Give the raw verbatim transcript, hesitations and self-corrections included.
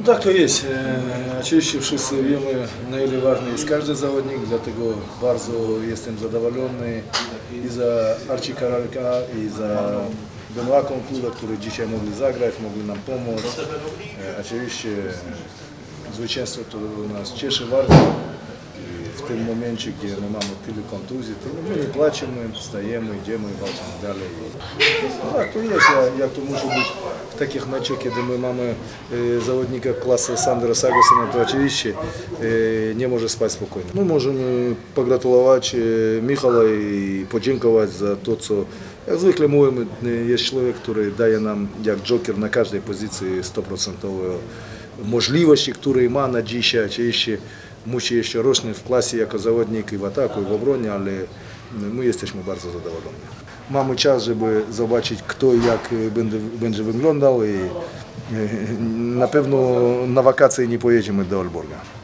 No tak to jest. E, oczywiście wszyscy wiemy, na ile ważny jest każdy zawodnik, dlatego bardzo jestem zadowolony i za Archie Karalka, i za Benoit Concouda, którzy dzisiaj mogli zagrać, mogli nam pomóc. E, oczywiście zwycięstwo to nas cieszy bardzo. W tym momencie, gdzie my mamy tyle kontuzji, to my nie płaczymy, wstajemy, idziemy, walczymy dalej. No tak to jest, jak to musi być w takich meczach, kiedy my mamy e, zawodnika klasy Sandra Sagosena, to oczywiście e, nie może spać spokojnie. My możemy pogratulować e, Michała i podziękować za to, co jak zwykle mówimy, jest człowiek, który daje nam jak joker na każdej pozycji sto procent możliwości, które ma na dzisiaj. Oczywiście musi jeszcze rosnąć w klasie jako zawodnik i w ataku, i w obronie, ale my jesteśmy bardzo zadowoleni. Mamy czas, żeby zobaczyć, kto i jak będzie, będzie wyglądał i na pewno na wakacje nie pojedziemy do Olborga.